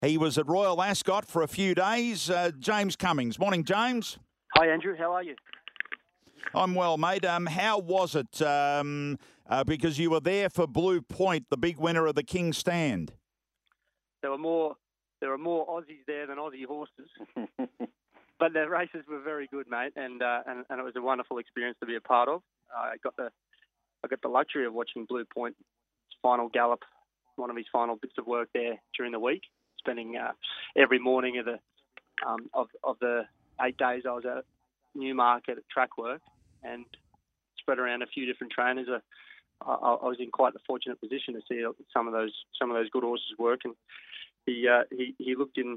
He was at Royal Ascot for a few days. James Cummings. Morning, James. Hi, Andrew. How are you? I'm well, mate. How was it? Because you were there for Blue Point, the big winner of the King's Stand. There were more Aussies there than Aussie horses, but the races were very good, mate, and it was a wonderful experience to be a part of. I got the luxury of watching Blue Point's final gallop, one of his final bits of work there during the week, spending every morning of the 8 days I was at Newmarket at track work and spread around a few different trainers. I was in quite the fortunate position to see some of those good horses work, and he looked in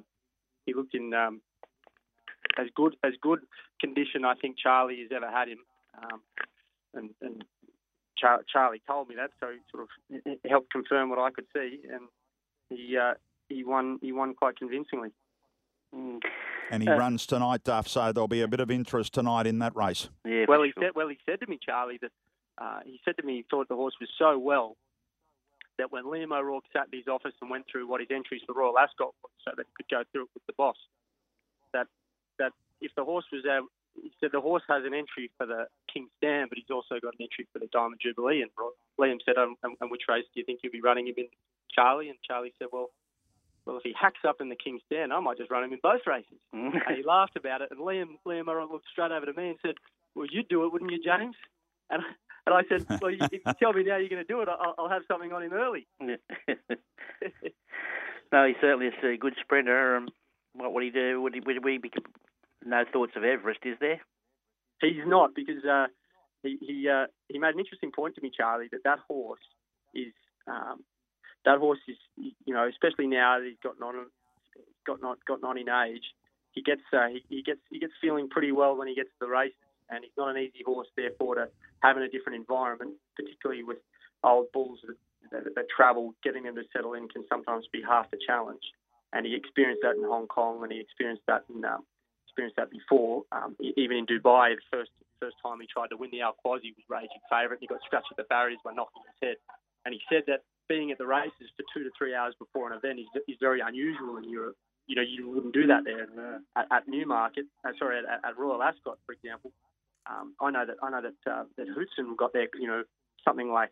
as good condition I think Charlie has ever had him, and Charlie told me that, so he sort of helped confirm what I could see, and he won quite convincingly. And he runs tonight, Duff, so there'll be a bit of interest tonight in that race. Yeah. Well, he said to me, Charlie, that he thought the horse was so well that when Liam O'Rourke sat in his office and went through what his entries for Royal Ascot was, so that he could go through it with the boss, that if the horse was there, he said the horse has an entry for the King's Stand, but he's also got an entry for the Diamond Jubilee. And Liam said, and which race do you think you'll be running him in, Charlie? And Charlie said, well, if he hacks up in the King's Stand, I might just run him in both races. And he laughed about it. And Liam looked straight over to me and said, well, you'd do it, wouldn't you, James? And I said, well, if you tell me now you're going to do it, I'll have something on him early. No, he certainly is a good sprinter. What would he do? Would he be... No thoughts of Everest, is there? He's not, because he made an interesting point to me, Charlie, that horse is especially now that he's gotten on in age, he gets feeling pretty well when he gets to the races, and he's not an easy horse, therefore, to have in a different environment, particularly with old bulls that travel. Getting them to settle in can sometimes be half the challenge, and he experienced that in Hong Kong, and he experienced that before, even in Dubai. The first time he tried to win the Al-Quaz, he was raging favourite, and he got scratched at the barriers by knocking his head. And he said that being at the races for 2 to 3 hours before an event is very unusual in Europe. You know, you wouldn't do that there at Newmarket. At Royal Ascot, for example. I know that Hootson got there, something like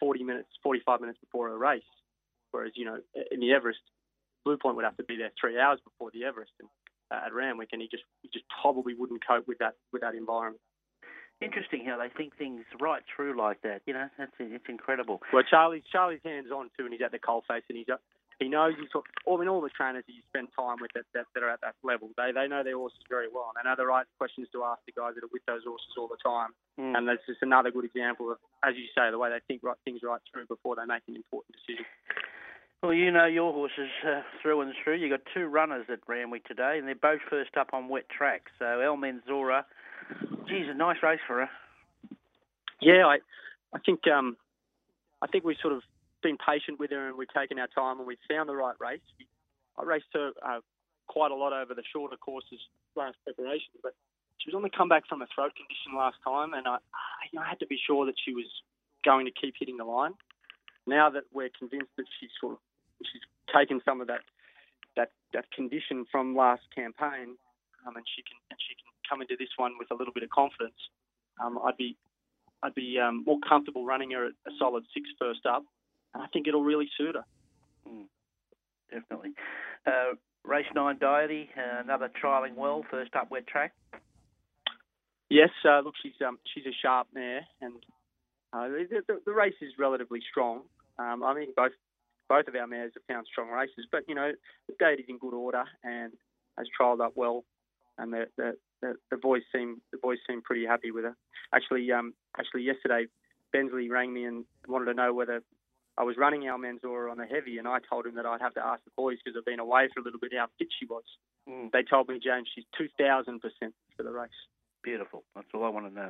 45 minutes before a race, whereas in the Everest, Blue Point would have to be there 3 hours before the Everest. And at Randwick, and he just probably wouldn't cope with that environment. Interesting how they think things right through like that. It's incredible. Well, Charlie's hands on too, and he's at the coalface, and he knows all the trainers that you spend time with that are at that level. They know their horses very well, and they know the right questions to ask the guys that are with those horses all the time. And that's just another good example of, as you say, the way they think things right through before they make an important decision. Well, you know your horses through and through. You got 2 runners at Randwick today, and they're both first up on wet track. So El Menzora, geez, a nice race for her. Yeah, I think we've sort of been patient with her, and we've taken our time, and we've found the right race. I raced her quite a lot over the shorter courses last preparation, but she was on the comeback from a throat condition last time, and I had to be sure that she was going to keep hitting the line. Now that we're convinced that she's taken some of that condition from last campaign, and she can come into this one with a little bit of confidence, I'd be more comfortable running her at a solid 6 first up, and I think it'll really suit her. Definitely. Race 9 Deity, another trialling well, first up wet track. Yes, look, she's a sharp mare, and the race is relatively strong. I mean, both of our mares have found strong races, but the Deity's in good order and has trialled up well, and the boys seem pretty happy with her. Actually, yesterday, Bensley rang me and wanted to know whether I was running Al Menzora on the heavy, and I told him that I'd have to ask the boys because I've been away for a little bit how fit she was. They told me, James, she's 2,000% for the race. Beautiful. That's all I want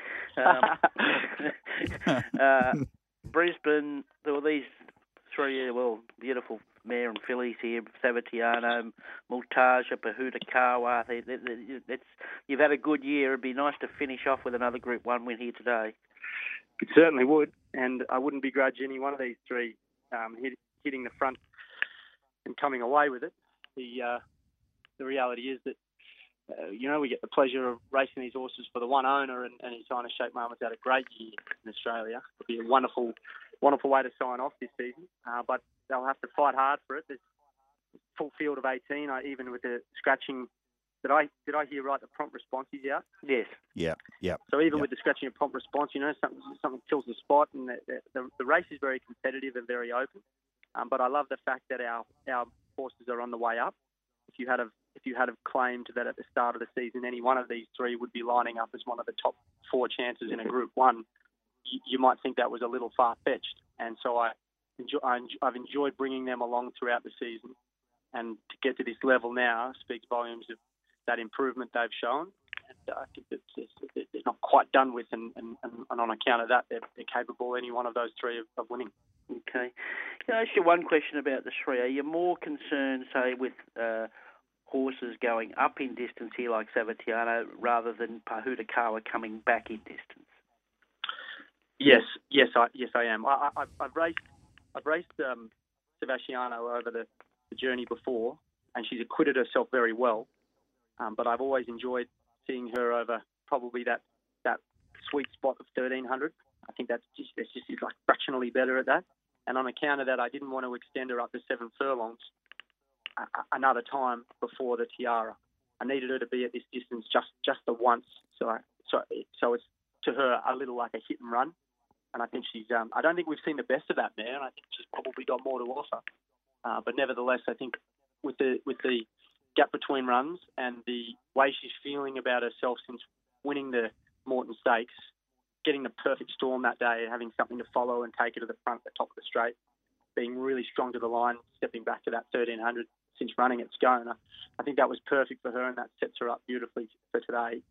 to know. Brisbane, there were these 3 beautiful mare and fillies here: Savatiano, Multaja, Pahuta Kawa. You've had a good year. It'd be nice to finish off with another Group 1 win here today. It certainly would, and I wouldn't begrudge any one of these 3 hitting the front and coming away with it. the reality is that we get the pleasure of racing these horses for the one owner, and His Highness Sheikh Mohammed's had a great year in Australia. It'll be a wonderful way to sign off this season, but they'll have to fight hard for it. There's a full field of 18, even with the scratching. Did I hear right? The prompt response is out. Yes. Yeah. So even with the scratching and prompt response, something kills the spot, and the race is very competitive and very open. But I love the fact that our horses are on the way up. If you had claimed that at the start of the season any one of these three would be lining up as one of the top 4 chances in a Group 1, you might think that was a little far-fetched. And so I've enjoyed bringing them along throughout the season, and to get to this level now speaks volumes of that improvement they've shown. And I think that they're not quite done with, and on account of that, they're capable, any one of those three, of winning. Okay. Can I ask you one question about the three? Are you more concerned, say, with horses going up in distance here like Savatiano rather than Pahudakawa coming back in distance? Yes, I am. I've raced Savatiano over the journey before, and she's acquitted herself very well. But I've always enjoyed seeing her over probably that sweet spot of 1,300. I think that's just like fractionally better at that. And on account of that, I didn't want to extend her up to 7 furlongs another time before the Tiara. I needed her to be at this distance just the once. So it's to her a little like a hit and run. And I think she's. I don't think we've seen the best of that mare, and I think she's probably got more to offer. But nevertheless, I think with the gap between runs and the way she's feeling about herself since winning the Moreton Stakes, getting the perfect storm that day, having something to follow and take her to the front at the top of the straight, being really strong to the line, stepping back to that 1,300 since running at Scone, I think that was perfect for her, and that sets her up beautifully for today.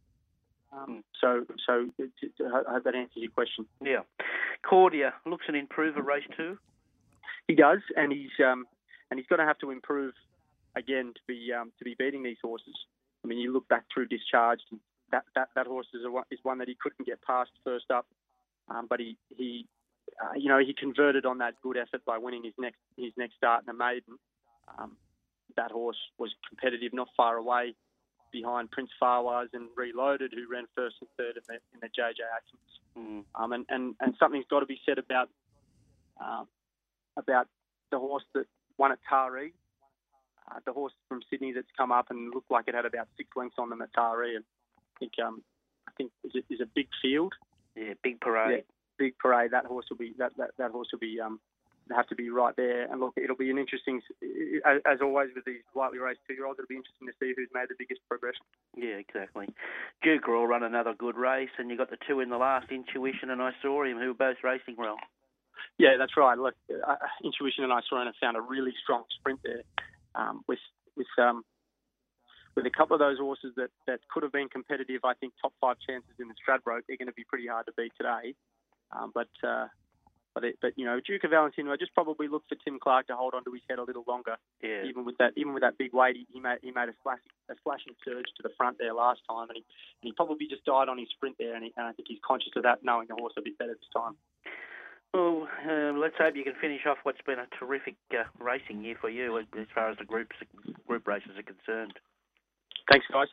So I hope that answers your question. Yeah. Cordia looks an improver race 2. He does, and he's going to have to improve again to be beating these horses. I mean, you look back through Discharged, and that horse is one that he couldn't get past first up, but he converted on that good effort by winning his next start in the maiden. That horse was competitive, not far away behind Prince Farwaz and Reloaded, who ran first and third in the JJ Atkins. And something's got to be said about the horse that won at Taree, the horse from Sydney that's come up and looked like it had about 6 lengths on them at Taree. And I think is a big field. Yeah, big parade. Yeah, big parade. That horse will be have to be right there. And look, it'll be an interesting, as always with these lightly raced 2-year-olds, it'll be interesting to see who's made the biggest progression. Yeah, exactly. Duke will run another good race, and you got the 2 in the last, Intuition and I Saw Him, who were both racing well. Yeah, that's right. Look, Intuition and I Saw Him have found a really strong sprint there, with a couple of those horses that could have been competitive. I think top 5 chances in the Stradbroke, they're going to be pretty hard to beat today. But Duke of Valentino, I just probably look for Tim Clark to hold on to his head a little longer. Yeah. Even with that big weight, he made a flashing surge to the front there last time, and he probably just died on his sprint there, and I think he's conscious of that, knowing the horse a bit better this time. Well, let's hope you can finish off what's been a terrific racing year for you as far as the group races are concerned. Thanks, guys.